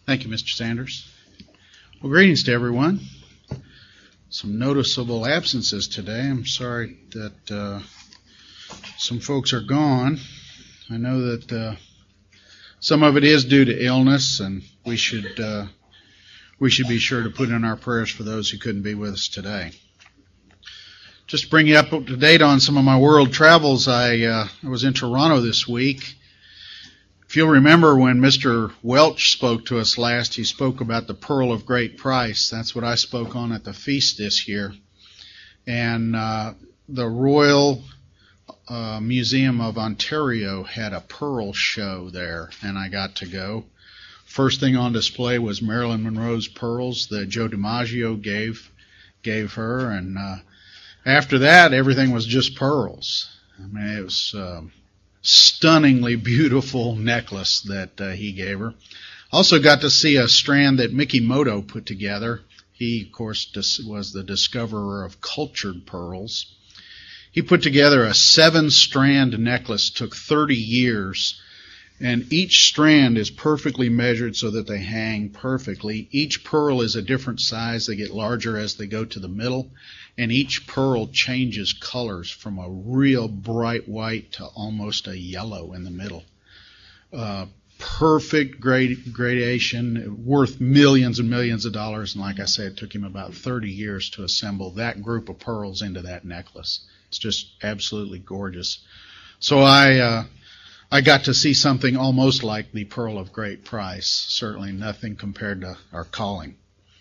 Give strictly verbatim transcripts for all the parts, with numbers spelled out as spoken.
Thank you, Mister Sanders. Well, greetings to everyone. Some noticeable absences today. I'm sorry that uh, some folks are gone. I know that uh, some of it is due to illness, and we should uh, we should be sure to put in our prayers for those who couldn't be with us today. Just to bring you up to date on some of my world travels, I, uh, I was in Toronto this week. If you'll remember when Mister Welch spoke to us last, he spoke about the Pearl of Great Price. That's what I spoke on at the feast this year. And uh, the Royal uh, Museum of Ontario had a pearl show there, and I got to go. First thing on display was Marilyn Monroe's pearls that Joe DiMaggio gave gave her, and uh, after that, everything was just pearls. I mean, it was a um, stunningly beautiful necklace that uh, he gave her. Also got to see a strand that Mikimoto put together. He, of course, dis- was the discoverer of cultured pearls. He put together a seven-strand necklace. Took thirty years. And each strand is perfectly measured so that they hang perfectly. Each pearl is a different size. They get larger as they go to the middle. And each pearl changes colors from a real bright white to almost a yellow in the middle. Uh, perfect grad- gradation, worth millions and millions of dollars. And like I said, it took him about thirty years to assemble that group of pearls into that necklace. It's just absolutely gorgeous. So I... Uh, I got to see something almost like the Pearl of Great Price. Certainly nothing compared to our calling.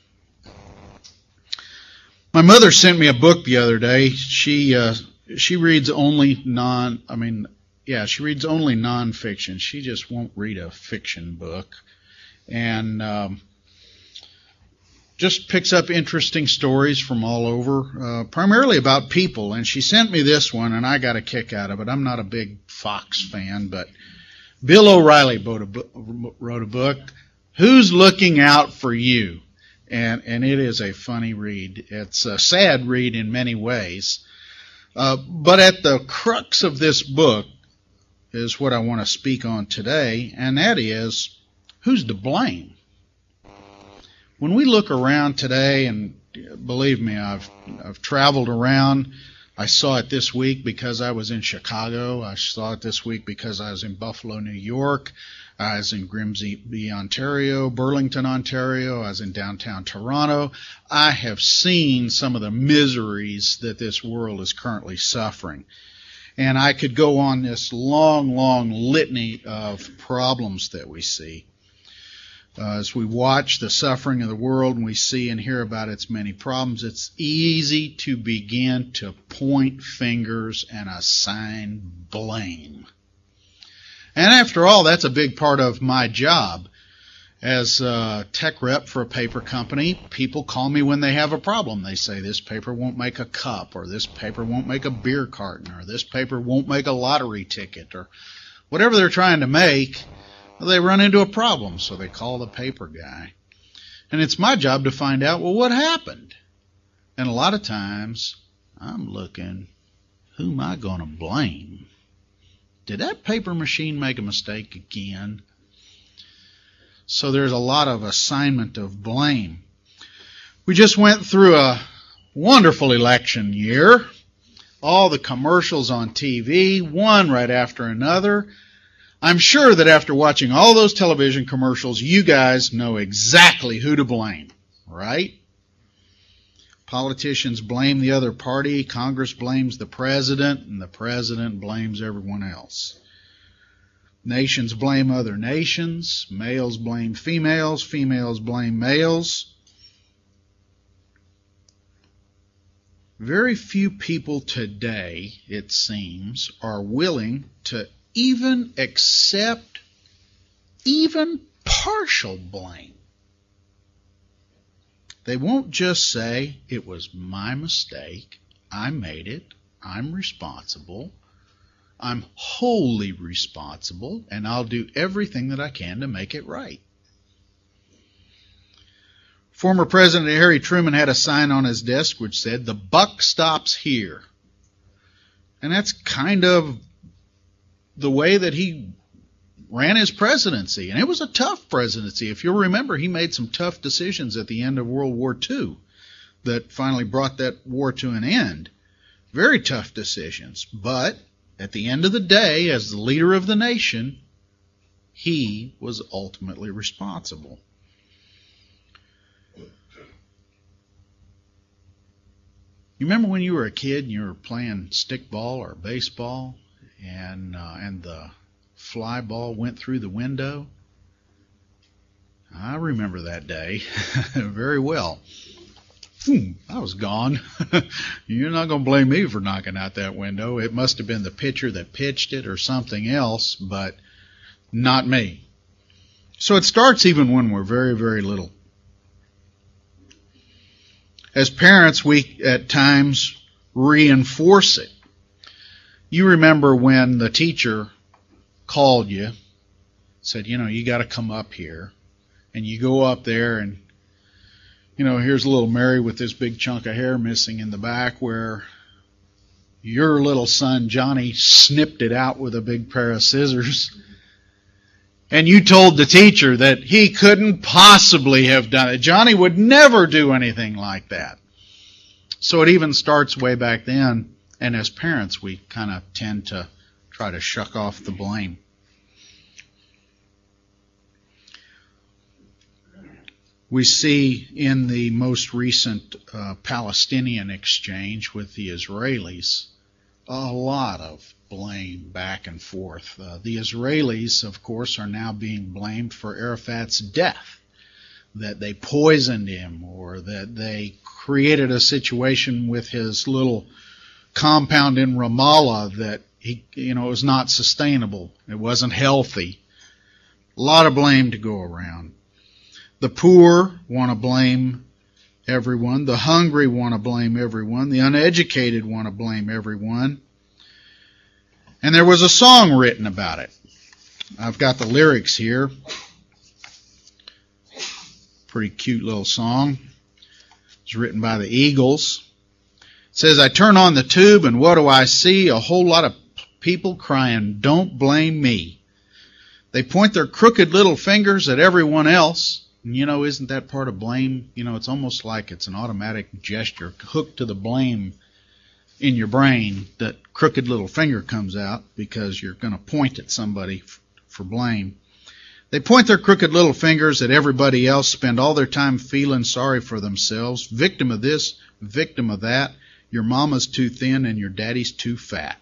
My mother sent me a book the other day. She uh, she reads only non. I mean, yeah, she reads only nonfiction. She just won't read a fiction book, and um, just picks up interesting stories from all over, uh, primarily about people. And she sent me this one, and I got a kick out of it. I'm not a big Fox fan, but Bill O'Reilly wrote a book, wrote a book, Who's Looking Out for You? And, and it is a funny read. It's a sad read in many ways. Uh, but at the crux of this book is what I want to speak on today, and that is, who's to blame? When we look around today, and believe me, I've I've traveled around. I saw it this week because I was in Chicago. I saw it this week because I was in Buffalo, New York. I was in Grimsby, Ontario, Burlington, Ontario. I was in downtown Toronto. I have seen some of the miseries that this world is currently suffering. And I could go on this long, long litany of problems that we see. Uh, as we watch the suffering of the world and we see and hear about its many problems, it's easy to begin to point fingers and assign blame. And after all, that's a big part of my job. As a tech rep for a paper company, people call me when they have a problem. They say, this paper won't make a cup, or this paper won't make a beer carton, or this paper won't make a lottery ticket, or whatever they're trying to make. They run into a problem, so they call the paper guy. And it's my job to find out, well, what happened? And a lot of times, I'm looking, who am I going to blame? Did that paper machine make a mistake again? So there's a lot of assignment of blame. We just went through a wonderful election year. All the commercials on T V, one right after another. I'm sure that after watching all those television commercials, you guys know exactly who to blame, right? Politicians blame the other party, Congress blames the president, and the president blames everyone else. Nations blame other nations, males blame females, females blame males. Very few people today, it seems, are willing to even accept even partial blame. They won't just say, it was my mistake, I made it, I'm responsible, I'm wholly responsible, and I'll do everything that I can to make it right. Former President Harry Truman had a sign on his desk which said, the buck stops here. And that's kind of the way that he ran his presidency. And it was a tough presidency. If you'll remember, he made some tough decisions at the end of World War Two that finally brought that war to an end. Very tough decisions. But at the end of the day, as the leader of the nation, he was ultimately responsible. You remember when you were a kid and you were playing stickball or baseball and uh, and the fly ball went through the window? I remember that day very well. Hmm, I was gone. You're not going to blame me for knocking out that window. It must have been the pitcher that pitched it or something else, but not me. So it starts even when we're very, very little. As parents, we at times reinforce it. You remember when the teacher called you, said, you know, you got to come up here. And you go up there and, you know, here's little Mary with this big chunk of hair missing in the back where your little son Johnny snipped it out with a big pair of scissors. And you told the teacher that he couldn't possibly have done it. Johnny would never do anything like that. So it even starts way back then. And as parents, we kind of tend to try to shuck off the blame. We see in the most recent uh, Palestinian exchange with the Israelis a lot of blame back and forth. Uh, the Israelis, of course, are now being blamed for Arafat's death, that they poisoned him or that they created a situation with his little compound in Ramallah that he, you know, was not sustainable. It wasn't healthy. A lot of blame to go around. The poor want to blame everyone. The hungry want to blame everyone. The uneducated want to blame everyone. And there was a song written about it. I've got the lyrics here. Pretty cute little song. It's written by the Eagles. It says, I turn on the tube and what do I see? A whole lot of people crying, don't blame me. They point their crooked little fingers at everyone else. And, you know, isn't that part of blame? You know, it's almost like it's an automatic gesture hooked to the blame in your brain. That crooked little finger comes out because you're going to point at somebody f- for blame. They point their crooked little fingers at everybody else, spend all their time feeling sorry for themselves, victim of this, victim of that. Your mama's too thin and your daddy's too fat.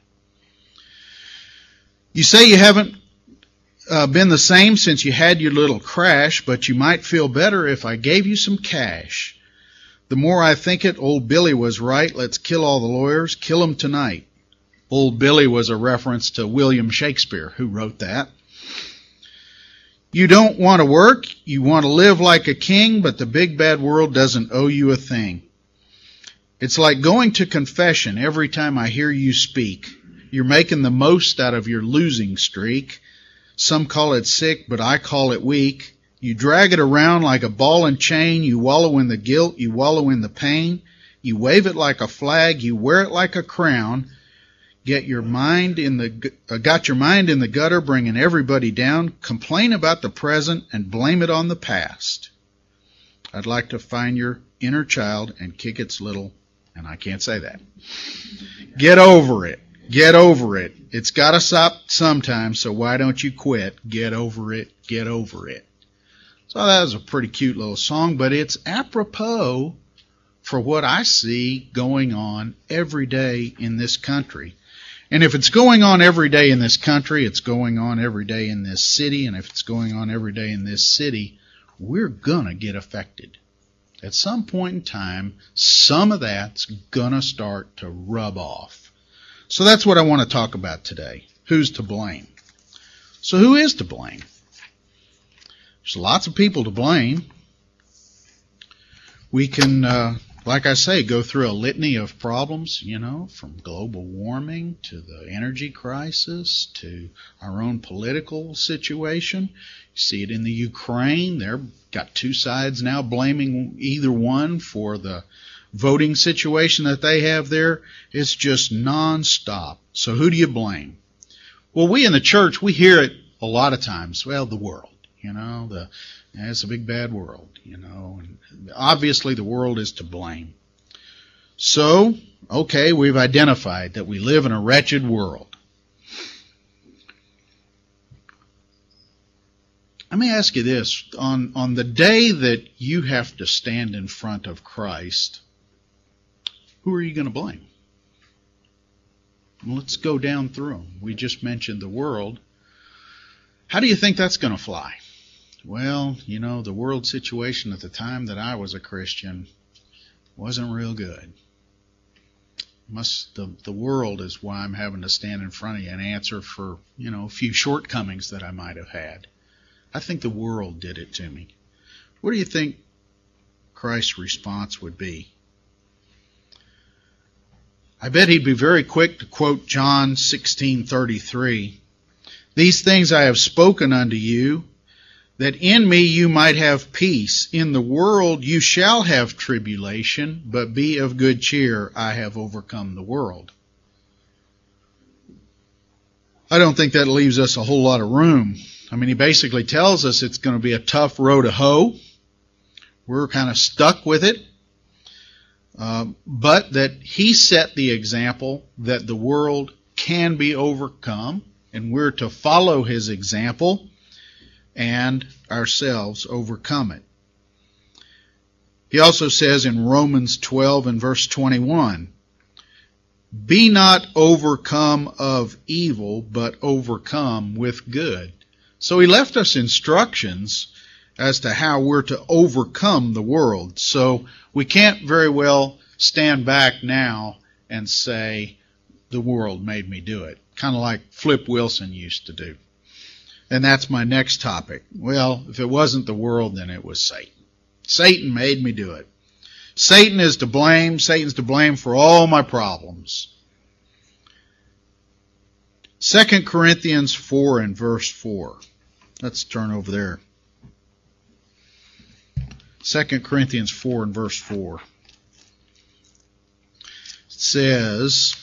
You say you haven't Uh, been the same since you had your little crash, but you might feel better if I gave you some cash. The more I think it, old Billy was right. Let's kill all the lawyers, kill them tonight. Old Billy was a reference to William Shakespeare, who wrote that. You don't want to work, you want to live like a king, but the big bad world doesn't owe you a thing. It's like going to confession every time I hear you speak. You're making the most out of your losing streak. Some call it sick, but I call it weak. You drag it around like a ball and chain. You wallow in the guilt. You wallow in the pain. You wave it like a flag. You wear it like a crown. Get your mind in the uh, got your mind in the gutter, bringing everybody down. Complain about the present and blame it on the past. I'd like to find your inner child and kick its little, and I can't say that. Get over it. Get over it. It's got to stop sometime, so why don't you quit? Get over it. Get over it. So that was a pretty cute little song, but it's apropos for what I see going on every day in this country. And if it's going on every day in this country, it's going on every day in this city, and if it's going on every day in this city, we're going to get affected. At some point in time, some of that's going to start to rub off. So that's what I want to talk about today. Who's to blame? So who is to blame? There's lots of people to blame. We can, uh, like I say, go through a litany of problems, you know, from global warming to the energy crisis to our own political situation. You see it in the Ukraine. They've got two sides now blaming either one for the voting situation that they have there. It's just nonstop. So who do you blame? Well, we in the church, we hear it a lot of times, well, the world, you know, the it's a big bad world, you know, and obviously the world is to blame. So, okay, we've identified that we live in a wretched world. Let me ask you this. On, on the day that you have to stand in front of Christ, who are you going to blame? Well, let's go down through them. We just mentioned the world. How do you think that's going to fly? Well, you know, the world situation at the time that I was a Christian wasn't real good. Must the, the world is why I'm having to stand in front of you and answer for, you know, a few shortcomings that I might have had. I think the world did it to me. What do you think Christ's response would be? I bet he'd be very quick to quote John sixteen thirty-three. These things I have spoken unto you, that in me you might have peace. In the world you shall have tribulation, but be of good cheer. I have overcome the world. I don't think that leaves us a whole lot of room. I mean, he basically tells us it's going to be a tough row to hoe. We're kind of stuck with it. Uh, but that he set the example that the world can be overcome, and we're to follow his example and ourselves overcome it. He also says in Romans twelve and verse twenty-one, be not overcome of evil, but overcome with good. So he left us instructions as to how we're to overcome the world. So we can't very well stand back now and say, the world made me do it. Kind of like Flip Wilson used to do. And that's my next topic. Well, if it wasn't the world, then it was Satan. Satan made me do it. Satan is to blame. Satan's to blame for all my problems. Second Corinthians four and verse four. Let's turn over there. Second Corinthians four and verse four. It says,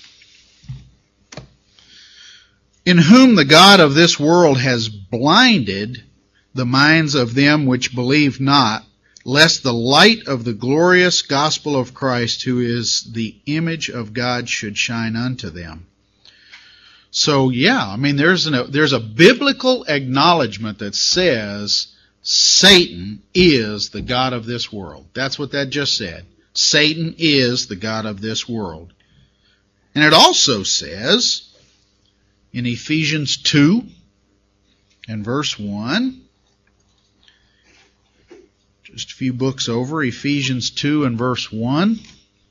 in whom the God of this world has blinded the minds of them which believe not, lest the light of the glorious gospel of Christ, who is the image of God, should shine unto them. So, yeah, I mean, there's, an, there's a biblical acknowledgement that says Satan is the god of this world. That's what that just said. Satan is the god of this world. And it also says in Ephesians two and verse one, just a few books over, Ephesians two and verse one,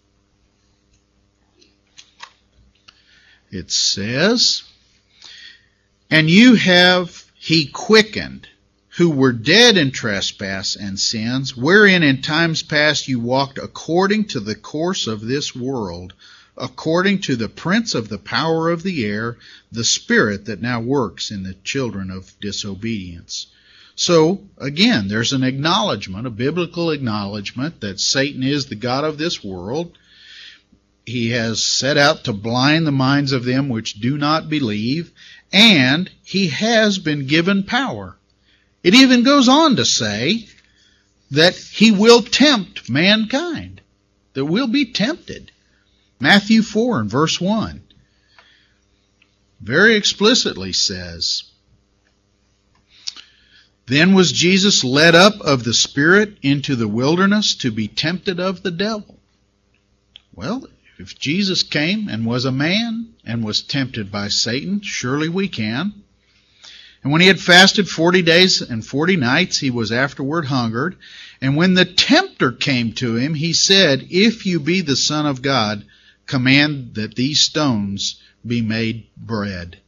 it says, and you have he quickened, who were dead in trespass and sins, wherein in times past you walked according to the course of this world, according to the prince of the power of the air, the spirit that now works in the children of disobedience. So, again, there's an acknowledgement, a biblical acknowledgement that Satan is the god of this world. He has set out to blind the minds of them which do not believe, and he has been given power. It even goes on to say that he will tempt mankind, that we'll be tempted. Matthew four and verse one very explicitly says, then was Jesus led up of the Spirit into the wilderness to be tempted of the devil. Well, if Jesus came and was a man and was tempted by Satan, surely we can. And when he had fasted forty days and forty nights, he was afterward hungered. And when the tempter came to him, he said, if you be the Son of God, command that these stones be made bread.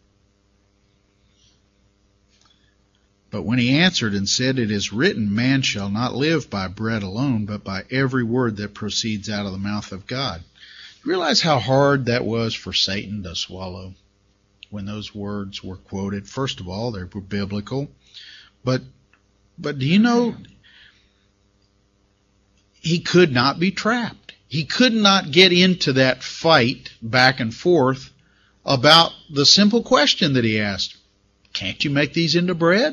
But when he answered and said, it is written, man shall not live by bread alone, but by every word that proceeds out of the mouth of God. You realize how hard that was for Satan to swallow when those words were quoted? First of all, they were biblical. But, but do you know, he could not be trapped. He could not get into that fight back and forth about the simple question that he asked. Can't you make these into bread?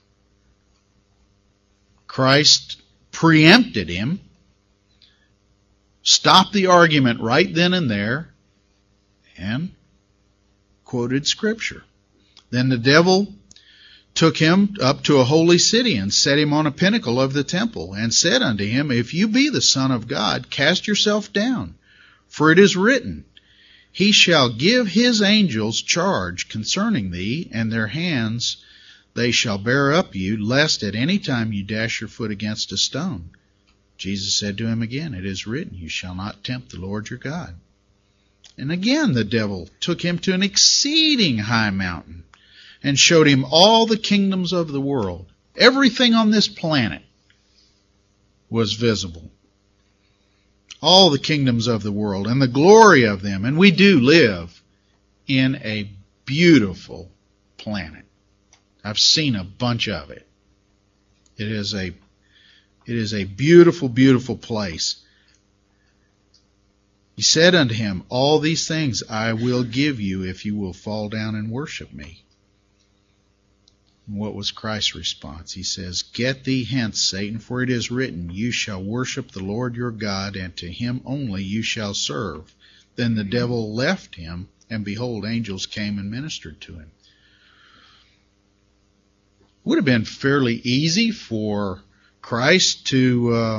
Christ preempted him, stopped the argument right then and there, and quoted Scripture. Then the devil took him up to a holy city and set him on a pinnacle of the temple and said unto him, If you be the Son of God, cast yourself down, for it is written, He shall give his angels charge concerning thee, and their hands they shall bear up you, lest at any time you dash your foot against a stone. Jesus said to him again, It is written, You shall not tempt the Lord your God. And again the devil took him to an exceeding high mountain, and showed him all the kingdoms of the world. Everything on this planet was visible. All the kingdoms of the world and the glory of them. And we do live in a beautiful planet. I've seen a bunch of it. It is a, it is a beautiful, beautiful place. He said unto him, All these things I will give you if you will fall down and worship me. And what was Christ's response? He says, Get thee hence, Satan, for it is written, You shall worship the Lord your God, and to him only you shall serve. Then the devil left him, and behold, angels came and ministered to him. It would have been fairly easy for Christ to uh,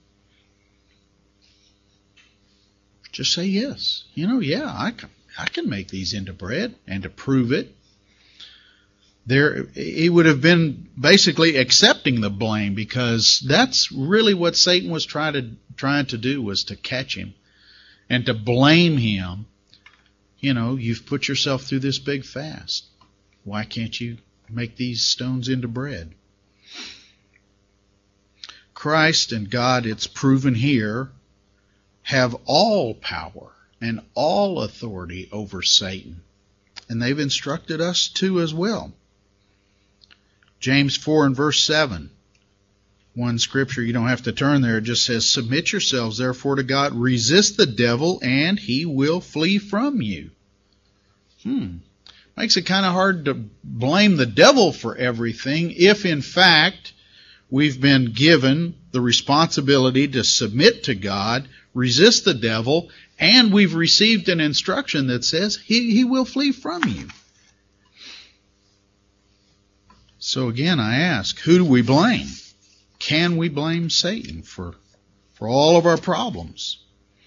just say yes. You know, yeah, I can, I can make these into bread, and to prove it. There, he would have been basically accepting the blame, because that's really what Satan was trying to trying to do, was to catch him and to blame him. You know, you've put yourself through this big fast. Why can't you make these stones into bread? Christ and God, it's proven here, have all power and all authority over Satan. And they've instructed us too as well. James four and verse seven. One scripture, you don't have to turn there. It just says, Submit yourselves therefore to God. Resist the devil, and he will flee from you. Hmm. Makes it kind of hard to blame the devil for everything if, in fact, we've been given the responsibility to submit to God, resist the devil, and we've received an instruction that says he, he will flee from you. So again, I ask, who do we blame? Can we blame Satan for, for all of our problems?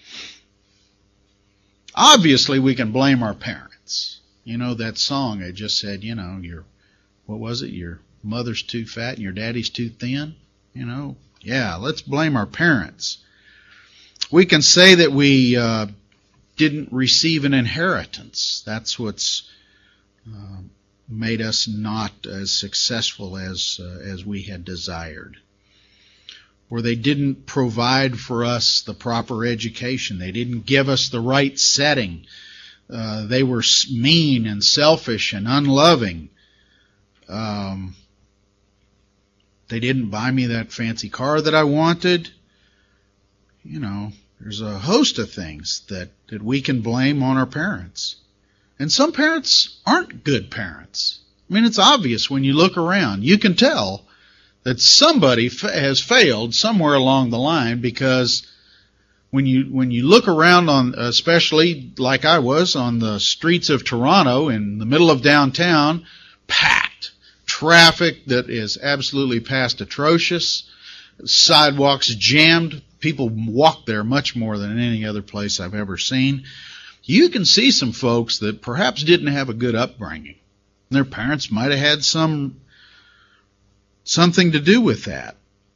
Obviously, we can blame our parents. You know, that song I just said, you know, your, what was it? Your mother's too fat and your daddy's too thin. You know, yeah, let's blame our parents. We can say that we uh, didn't receive an inheritance. That's what's uh, made us not as successful as uh, as we had desired. Or they didn't provide for us the proper education. They didn't give us the right setting. Uh, they were mean and selfish and unloving. Um, they didn't buy me that fancy car that I wanted. You know, there's a host of things that, that we can blame on our parents. And some parents aren't good parents. I mean, it's obvious when you look around. You can tell that somebody has failed somewhere along the line, because when you when you look around, on, especially like I was on the streets of Toronto in the middle of downtown, packed, traffic that is absolutely past atrocious, sidewalks jammed, people walk there much more than any other place I've ever seen. You can see some folks that perhaps didn't have a good upbringing. Their parents might have had some something to do with that.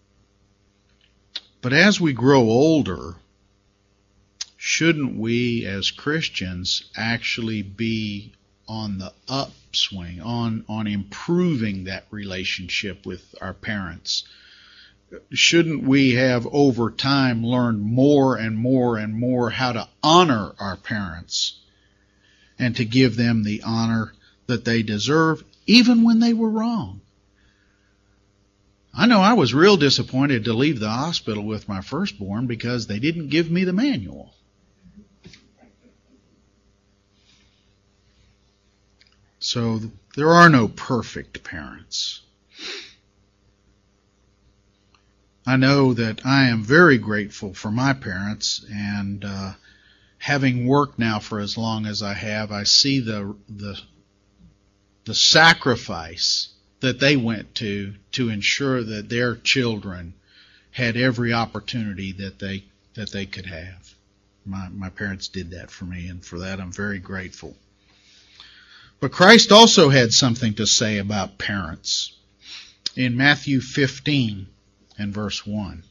But as we grow older, shouldn't we as Christians actually be on the upswing, on, on improving that relationship with our parents? Shouldn't we have over time learned more and more and more how to honor our parents and to give them the honor that they deserve, even when they were wrong? I know I was real disappointed to leave the hospital with my firstborn because they didn't give me the manual. So There are no perfect parents. I know that I am very grateful for my parents, and uh, having worked now for as long as I have, I see the the the sacrifice that they went to to ensure that their children had every opportunity that they that they could have. My my parents did that for me, and for that I'm very grateful. But Christ also had something to say about parents in Matthew fifteen and verse one.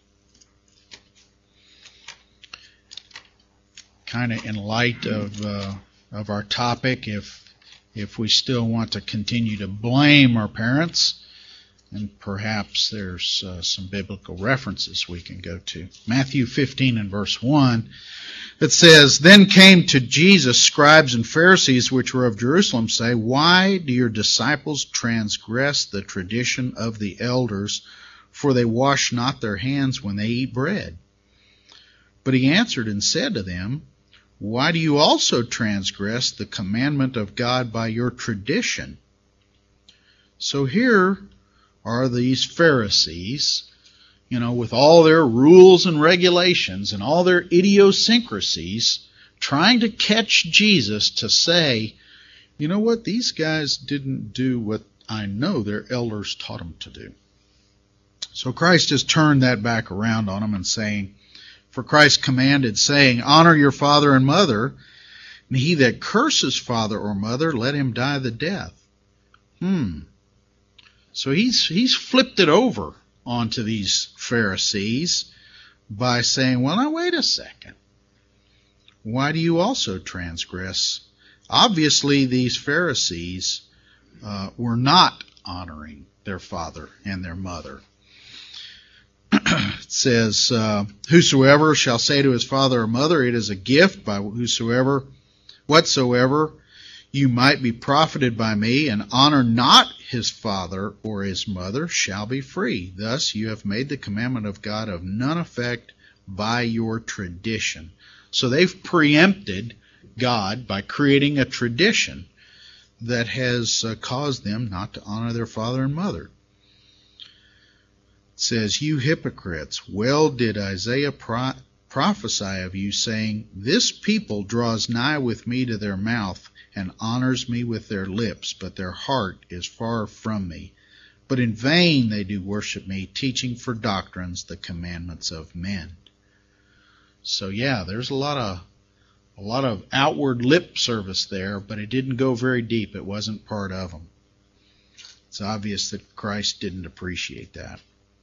Kind of in light of uh, of our topic, if if we still want to continue to blame our parents, and perhaps there's uh, some biblical references we can go to. Matthew fifteen and verse one, it says, "Then came to Jesus scribes and Pharisees which were of Jerusalem, say, Why do your disciples transgress the tradition of the elders? For they wash not their hands when they eat bread. But he answered and said to them, Why do you also transgress the commandment of God by your tradition?" So here are these Pharisees, you know, with all their rules and regulations and all their idiosyncrasies, trying to catch Jesus to say, you know what, these guys didn't do what I know their elders taught them to do. So Christ has turned that back around on them and saying, for Christ commanded, saying, Honor your father and mother, and he that curses father or mother, let him die the death. Hmm. So he's he's flipped it over onto these Pharisees by saying, well, now wait a second. Why do you also transgress? Obviously, these Pharisees uh, were not honoring their father and their mother. It says, uh, whosoever shall say to his father or mother, it is a gift by whosoever, whatsoever you might be profited by me, and honor not his father or his mother, shall be free. Thus you have made the commandment of God of none effect by your tradition. So they've preempted God by creating a tradition that has uh, caused them not to honor their father and mother. It says, you hypocrites, well did Isaiah pro- prophesy of you, saying, this people draws nigh with me to their mouth, and honors me with their lips, but their heart is far from me. But in vain they do worship me, teaching for doctrines the commandments of men. So yeah, there's a lot of a lot of outward lip service there, but it didn't go very deep. It wasn't part of them. It's obvious that Christ didn't appreciate that.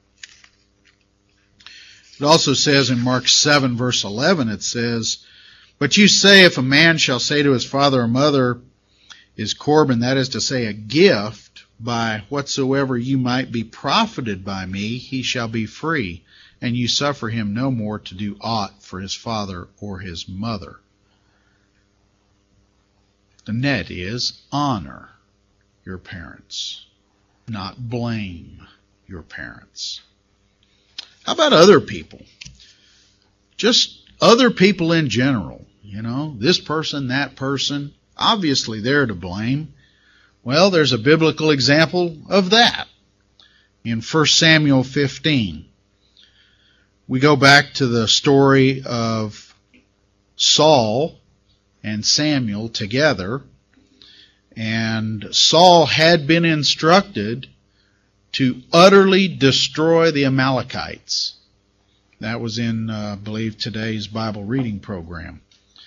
It also says in Mark seven, verse eleven, it says, but you say, if a man shall say to his father or mother, is Corban, that is to say, a gift, by whatsoever you might be profited by me, he shall be free, and you suffer him no more to do aught for his father or his mother. The net is honor your parents, not blame your parents. How about other people? Just other people in general. You know, this person, that person, obviously they're to blame. Well, there's a biblical example of that in First Samuel fifteen. We go back to the story of Saul and Samuel together, and Saul had been instructed to utterly destroy the Amalekites. That was in, uh, I believe, today's Bible reading program.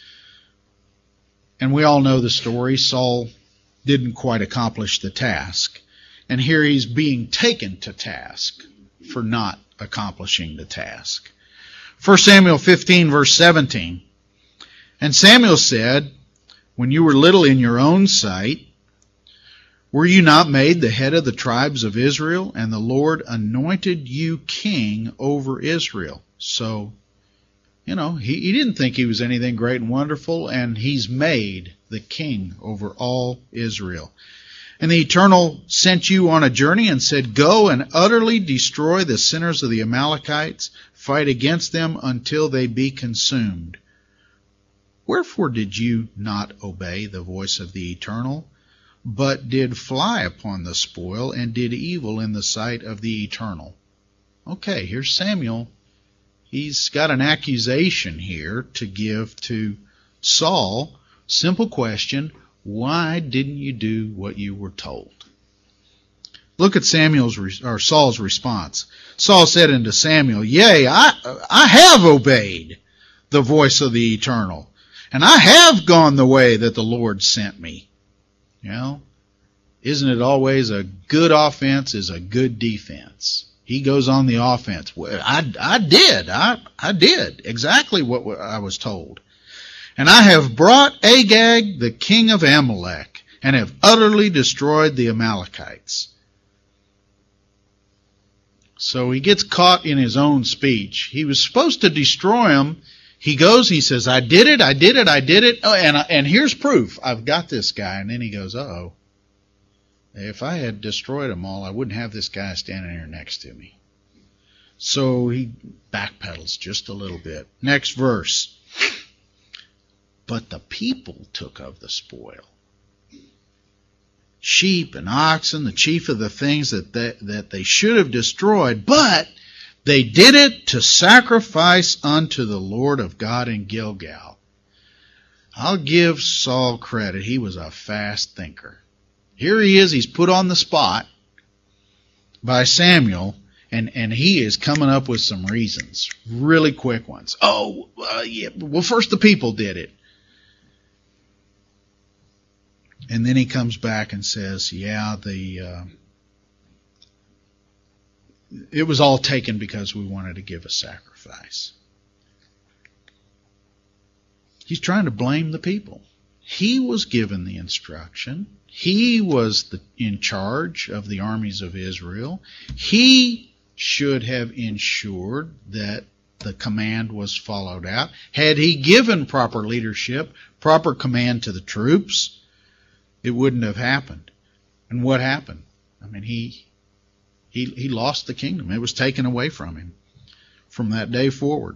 And we all know the story. Saul didn't quite accomplish the task. And here he's being taken to task for not accomplishing the task. First Samuel fifteen, verse seventeen. And Samuel said, when you were little in your own sight, were you not made the head of the tribes of Israel? And the Lord anointed you king over Israel. So, you know, he, he didn't think he was anything great and wonderful, and he's made the king over all Israel. And the Eternal sent you on a journey and said, go and utterly destroy the sinners of the Amalekites, fight against them until they be consumed. Wherefore did you not obey the voice of the Eternal, but did fly upon the spoil, and did evil in the sight of the Eternal. Okay, here's Samuel. He's got an accusation here to give to Saul. Simple question, why didn't you do what you were told? Look at Samuel's or Saul's response. Saul said unto Samuel, Yea, I, I have obeyed the voice of the Eternal, and I have gone the way that the Lord sent me. You know, isn't it always a good offense is a good defense? He goes on the offense. Well, I, I did. I, I did exactly what I was told. And I have brought Agag, the king of Amalek, and have utterly destroyed the Amalekites. So he gets caught in his own speech. He was supposed to destroy them. He goes, he says, I did it, I did it, I did it. Oh, and, and here's proof. I've got this guy. And then he goes, uh-oh. If I had destroyed them all, I wouldn't have this guy standing here next to me. So he backpedals just a little bit. Next verse. But the people took of the spoil. Sheep and oxen, the chief of the things that they, that they should have destroyed, but they did it to sacrifice unto the Lord of God in Gilgal. I'll give Saul credit. He was a fast thinker. Here he is. He's put on the spot by Samuel, and, and he is coming up with some reasons, really quick ones. Oh, uh, yeah. Well, first the people did it. And then he comes back and says, yeah, the uh, it was all taken because we wanted to give a sacrifice. He's trying to blame the people. He was given the instruction. He was the, in charge of the armies of Israel. He should have ensured that the command was followed out. Had he given proper leadership, proper command to the troops, it wouldn't have happened. And what happened? I mean, he he he lost the kingdom. It was taken away from him from that day forward.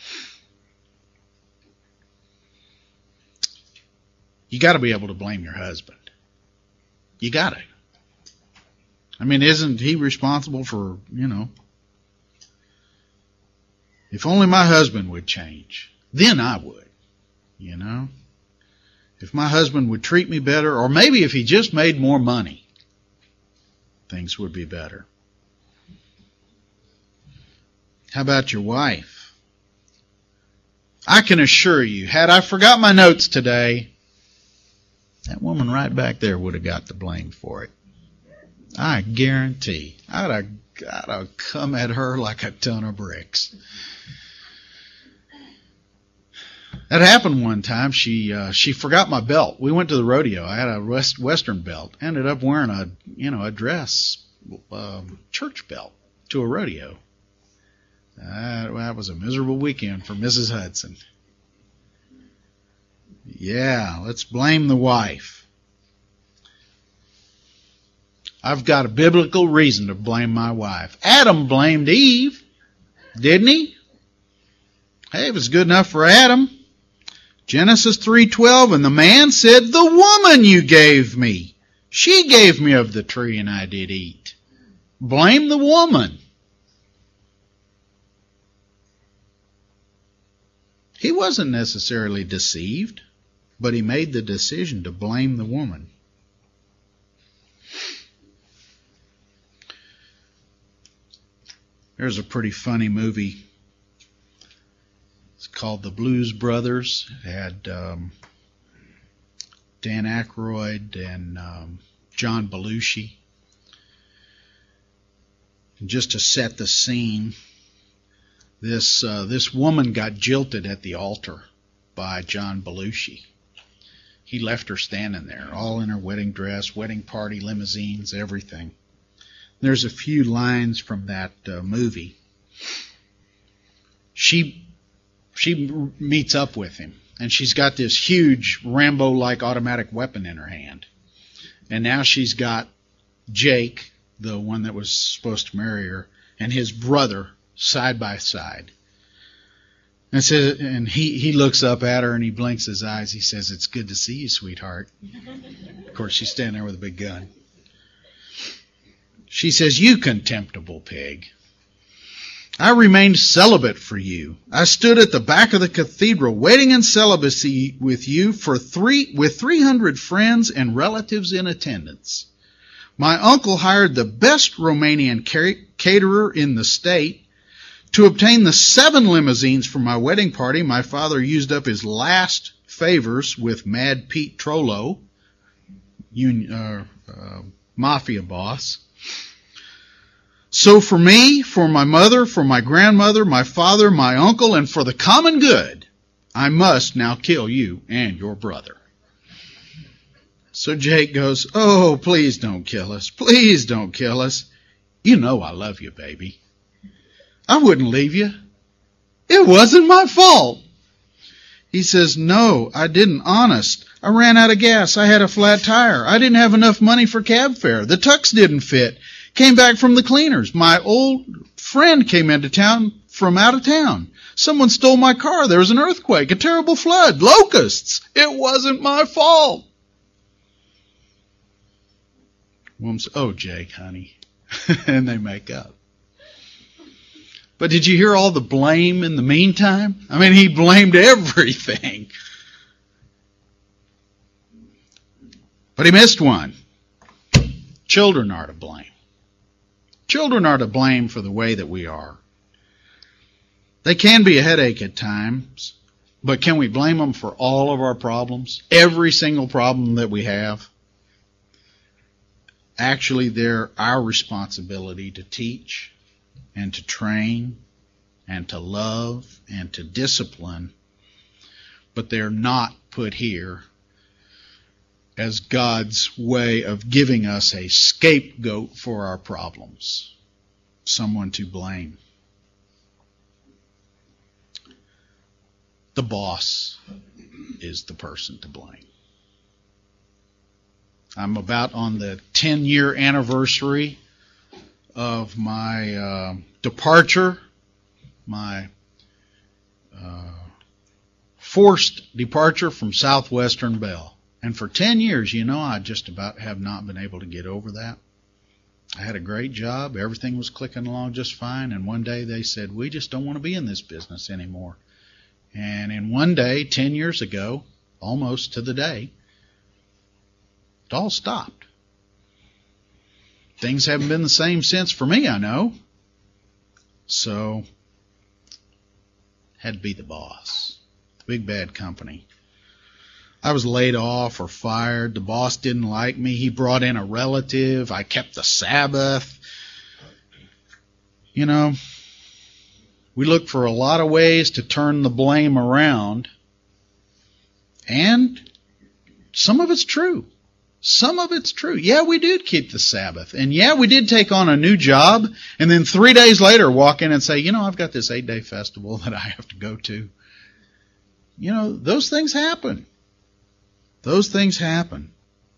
You got to be able to blame your husband. You got to. I mean, isn't he responsible for, you know, if only my husband would change, then I would, you know. If my husband would treat me better, or maybe if he just made more money, things would be better. How about your wife? I can assure you, had I forgot my notes today, that woman right back there would have got the blame for it. I guarantee. I'd have, I'd have come at her like a ton of bricks. That happened one time. She uh, she forgot my belt. We went to the rodeo. I had a west, western belt. Ended up wearing a you know a dress um, church belt to a rodeo. Uh, that was a miserable weekend for Missus Hudson. Yeah, let's blame the wife. I've got a biblical reason to blame my wife. Adam blamed Eve, didn't he? Hey, it was good enough for Adam. Genesis three twelve, and the man said, the woman you gave me, she gave me of the tree and I did eat. Blame the woman. He wasn't necessarily deceived, but he made the decision to blame the woman. There's a pretty funny movie. It's called The Blues Brothers. It had um, Dan Aykroyd and um, John Belushi. And just to set the scene, this uh, this woman got jilted at the altar by John Belushi. He left her standing there, all in her wedding dress, wedding party, limousines, everything. There's a few lines from that uh, movie. She she meets up with him, and she's got this huge Rambo-like automatic weapon in her hand. And now she's got Jake, the one that was supposed to marry her, and his brother side by side. And says, and he, he looks up at her and he blinks his eyes. He says, "It's good to see you, sweetheart." Of course, she's standing there with a big gun. She says, "You contemptible pig. I remained celibate for you. I stood at the back of the cathedral waiting in celibacy with you for three, with three hundred friends and relatives in attendance. My uncle hired the best Romanian caterer in the state. To obtain the seven limousines for my wedding party, my father used up his last favors with Mad Pete Trollo, union, uh, uh, mafia boss. So for me, for my mother, for my grandmother, my father, my uncle, and for the common good, I must now kill you and your brother." So Jake goes, "Oh, please don't kill us. Please don't kill us. You know I love you, baby. I wouldn't leave you. It wasn't my fault." He says, "No, I didn't, honest. I ran out of gas. I had a flat tire. I didn't have enough money for cab fare. The tux didn't fit. Came back from the cleaners. My old friend came into town from out of town. Someone stole my car. There was an earthquake, a terrible flood, locusts. It wasn't my fault." Woman says, "Oh, Jake, honey." And they make up. But did you hear all the blame in the meantime? I mean, he blamed everything. But he missed one. Children are to blame. Children are to blame for the way that we are. They can be a headache at times, but can we blame them for all of our problems? Every single problem that we have? Actually, they're our responsibility to teach and to train and to love and to discipline, but they're not put here as God's way of giving us a scapegoat for our problems, someone to blame. The boss is the person to blame. I'm about on the ten-year anniversary of my uh, departure, my uh, forced departure from Southwestern Bell. And for ten years, you know, I just about have not been able to get over that. I had a great job. Everything was clicking along just fine. And one day they said, "We just don't want to be in this business anymore." And in one day, ten years ago, almost to the day, it all stopped. Things haven't been the same since for me, I know. So, had to be the boss. The big bad company. I was laid off or fired. The boss didn't like me. He brought in a relative. I kept the Sabbath. You know, we look for a lot of ways to turn the blame around. And some of it's true. Some of it's true. Yeah, we did keep the Sabbath. And yeah, we did take on a new job. And then three days later walk in and say, "You know, I've got this eight-day festival that I have to go to." You know, those things happen. Those things happen.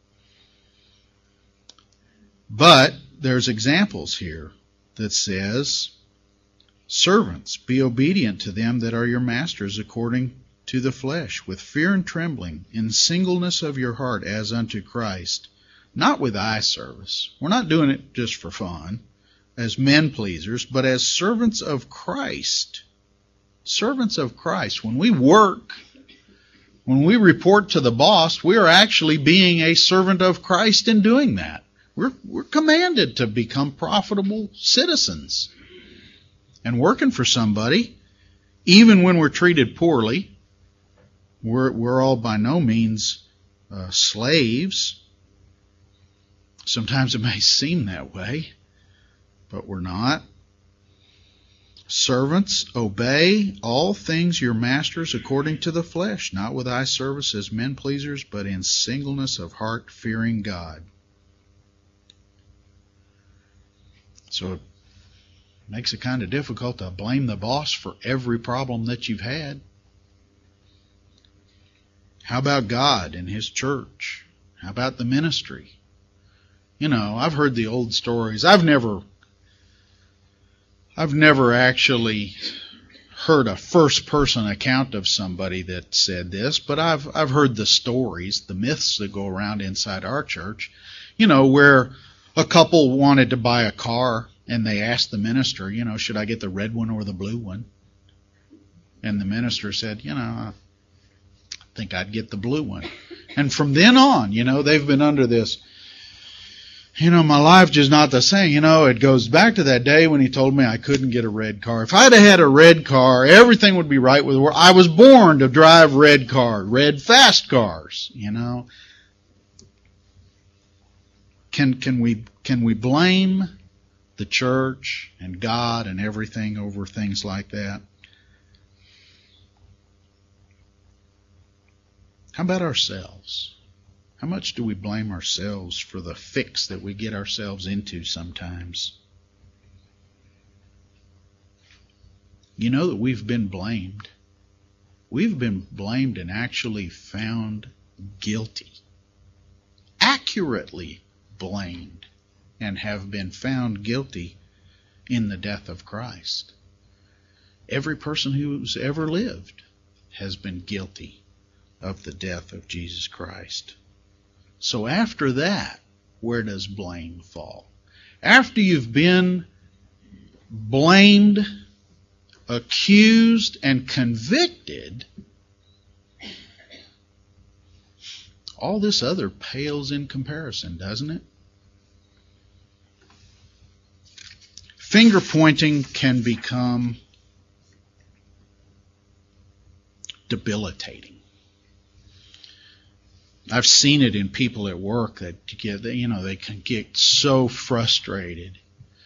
But there's examples here that says, "Servants, be obedient to them that are your masters according to the flesh, with fear and trembling, in singleness of your heart as unto Christ, not with eye service." We're not doing it just for fun, as men pleasers, but as servants of Christ. Servants of Christ. When we work, when we report to the boss, we are actually being a servant of Christ in doing that. We're, we're commanded to become profitable citizens. And working for somebody, even when we're treated poorly, We're, we're all by no means uh, slaves. Sometimes it may seem that way, but we're not. Servants, obey all things your masters according to the flesh, not with eye service as men pleasers, but in singleness of heart, fearing God. So it makes it kind of difficult to blame the boss for every problem that you've had. How about God and His church? How about the ministry? You know, I've heard the old stories. I've never, I've never actually heard a first-person account of somebody that said this, but I've I've heard the stories, the myths that go around inside our church, you know, where a couple wanted to buy a car and they asked the minister, you know, should I get the red one or the blue one? And the minister said, you know, I think I'd get the blue one. And from then on, you know, they've been under this, you know, my life just not the same. You know, it goes back to that day when he told me I couldn't get a red car. If I'd have had a red car, everything would be right with the world. I was born to drive red cars, red fast cars, you know. Can can we can we blame the church and God and everything over things like that? How about ourselves? How much do we blame ourselves for the fix that we get ourselves into sometimes? You know that we've been blamed. We've been blamed and actually found guilty. Accurately blamed and have been found guilty in the death of Christ. Every person who's ever lived has been guilty of the death of Jesus Christ. So after that, where does blame fall? After you've been blamed, accused, and convicted, all this other pales in comparison, doesn't it? Finger pointing can become debilitating. I've seen it in people at work that get, you know, they can get so frustrated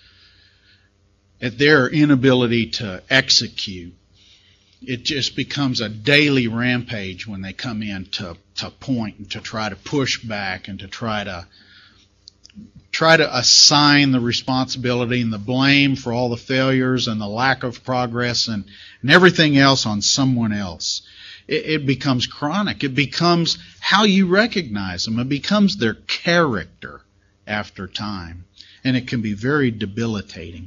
at their inability to execute. It just becomes a daily rampage when they come in to, to point and to try to push back and to try to try to assign the responsibility and the blame for all the failures and the lack of progress and, and everything else on someone else. It, it becomes chronic. It becomes how you recognize them. It becomes their character after time. And it can be very debilitating.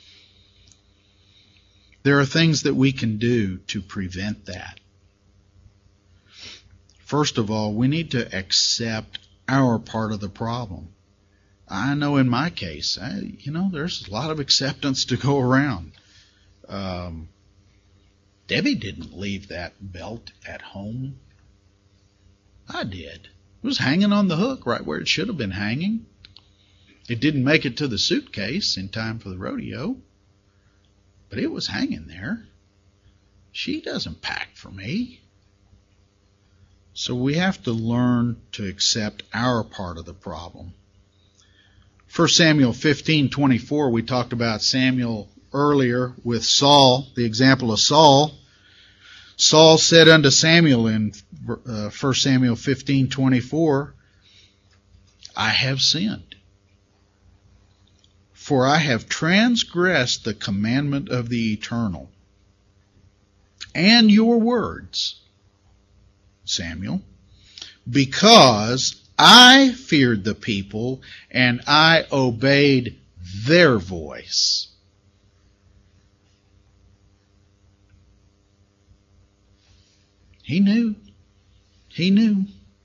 There are things that we can do to prevent that. First of all, we need to accept our part of the problem. I know in my case, I, you know, there's a lot of acceptance to go around. Um, Debbie didn't leave that belt at home. I did. It was hanging on the hook right where it should have been hanging. It didn't make it to the suitcase in time for the rodeo, but it was hanging there. She doesn't pack for me. So we have to learn to accept our part of the problem. First Samuel fifteen twenty-four, we talked about Samuel earlier with Saul, the example of Saul. Saul said unto Samuel in uh, First Samuel fifteen twenty-four, I have sinned, for I have transgressed the commandment of the Eternal and your words, Samuel, because I feared the people and I obeyed their voice. He knew. He knew.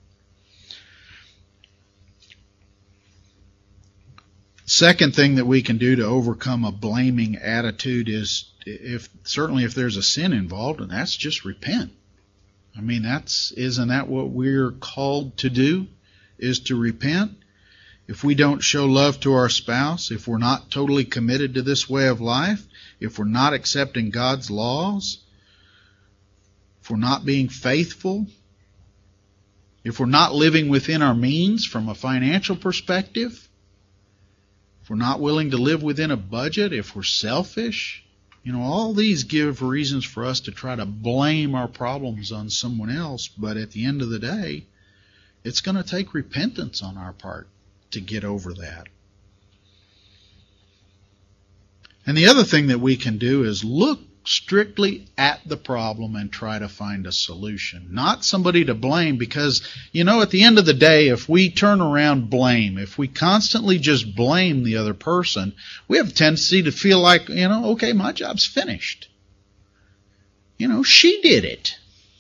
Second thing that we can do to overcome a blaming attitude is, if certainly if there's a sin involved, and that's just repent. I mean, that's isn't that what we're called to do? Is to repent. If we don't show love to our spouse, if we're not totally committed to this way of life, if we're not accepting God's laws, if we're not being faithful, if we're not living within our means from a financial perspective, if we're not willing to live within a budget, if we're selfish, you know, all these give reasons for us to try to blame our problems on someone else. But at the end of the day, it's going to take repentance on our part to get over that. And the other thing that we can do is look strictly at the problem and try to find a solution. Not somebody to blame, because, you know, at the end of the day, if we turn around blame, if we constantly just blame the other person, we have a tendency to feel like, you know, okay, my job's finished. You know, she did it.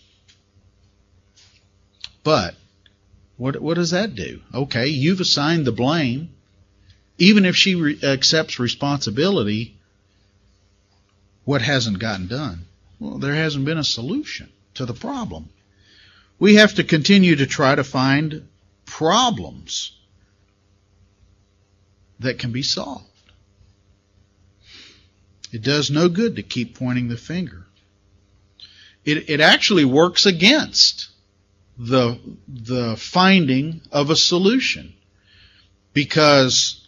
But what what does that do? Okay, you've assigned the blame. Even if she re- accepts responsibility, what hasn't gotten done? Well, there hasn't been a solution to the problem. We have to continue to try to find problems that can be solved. It does no good to keep pointing the finger. It, it actually works against the, the finding of a solution. Because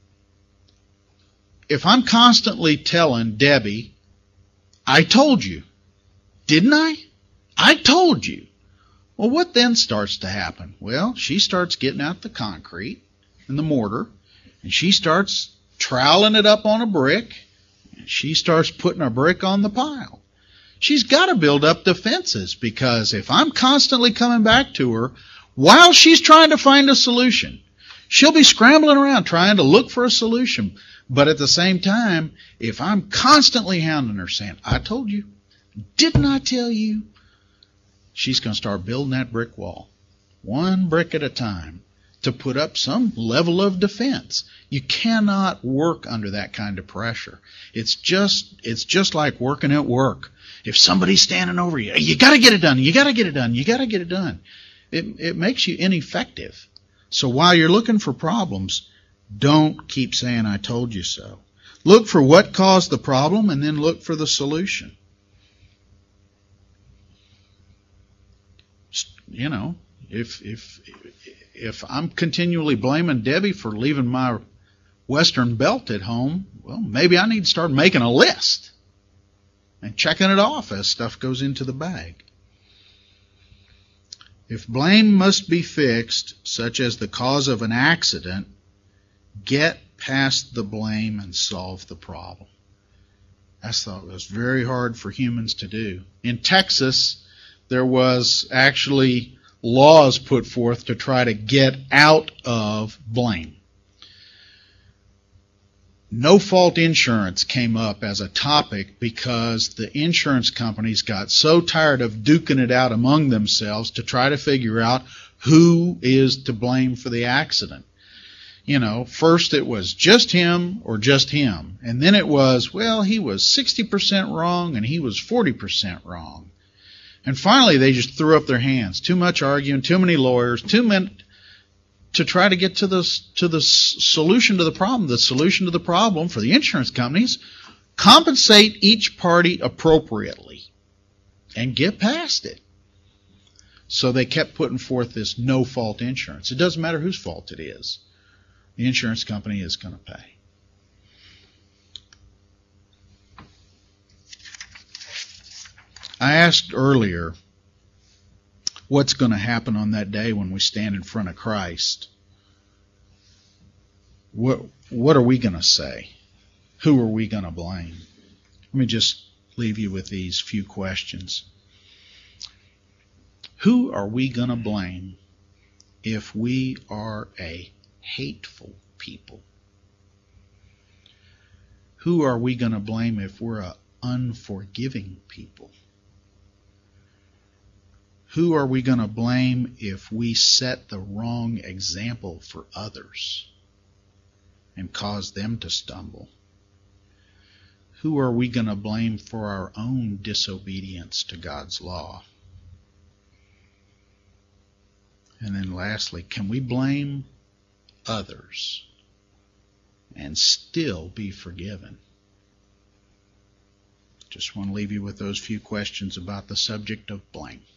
if I'm constantly telling Debbie, I told you, didn't I? I told you. Well, what then starts to happen? Well, she starts getting out the concrete and the mortar, and she starts troweling it up on a brick, and she starts putting a brick on the pile. She's got to build up defenses, because if I'm constantly coming back to her while she's trying to find a solution, she'll be scrambling around trying to look for a solution. But at the same time, if I'm constantly hounding her saying, I told you, didn't I tell you? She's going to start building that brick wall, one brick at a time, to put up some level of defense. You cannot work under that kind of pressure. It's just, it's just like working at work. If somebody's standing over you, you got to get it done, you got to get it done, you got to get it done. It, it makes you ineffective. So while you're looking for problems, don't keep saying, I told you so. Look for what caused the problem, and then look for the solution. You know, if if if I'm continually blaming Debbie for leaving my Western belt at home, well, maybe I need to start making a list and checking it off as stuff goes into the bag. If blame must be fixed, such as the cause of an accident, get past the blame and solve the problem. I thought it was very hard for humans to do. In Texas, there was actually laws put forth to try to get out of blame. No-fault insurance came up as a topic because the insurance companies got so tired of duking it out among themselves to try to figure out who is to blame for the accident. You know, first it was just him or just him. And then it was, well, he was sixty percent wrong and he was forty percent wrong. And finally they just threw up their hands. Too much arguing, too many lawyers, too many to try to get to the, to the solution to the problem. The solution to the problem for the insurance companies, compensate each party appropriately and get past it. So they kept putting forth this no-fault insurance. It doesn't matter whose fault it is. The insurance company is going to pay. I asked earlier, what's going to happen on that day when we stand in front of Christ? What, what are we going to say? Who are we going to blame? Let me just leave you with these few questions. Who are we going to blame if we are a hateful people? Who are we going to blame if we're an unforgiving people? Who are we going to blame if we set the wrong example for others and cause them to stumble? Who are we going to blame for our own disobedience to God's law? And then lastly, can we blame others and still be forgiven? Just want to leave you with those few questions about the subject of blame.